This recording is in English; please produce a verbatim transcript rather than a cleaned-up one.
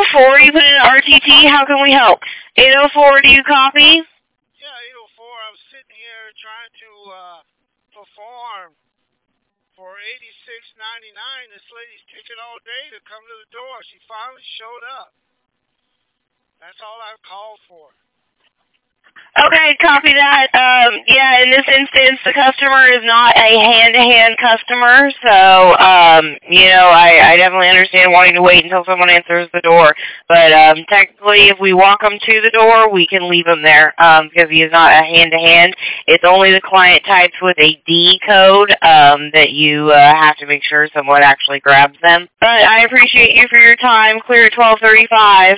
four, you put in R T T. How can we help? eight oh four, do you copy? Yeah, eight oh four. I'm sitting here trying to uh, perform for eighty-six ninety-nine. This lady's taking all day to come to the door. She finally showed up. That's all I've called for. Okay, copy that. Um, yeah, in this instance, the customer is not a hand-to-hand customer, so, um, you know, I, I definitely understand wanting to wait until someone answers the door. But um, technically, if we walk them to the door, we can leave him there um, because he is not a hand-to-hand. It's only the client types with a D code um, that you uh, have to make sure someone actually grabs them. But I appreciate you for your time. Clear at twelve thirty-five.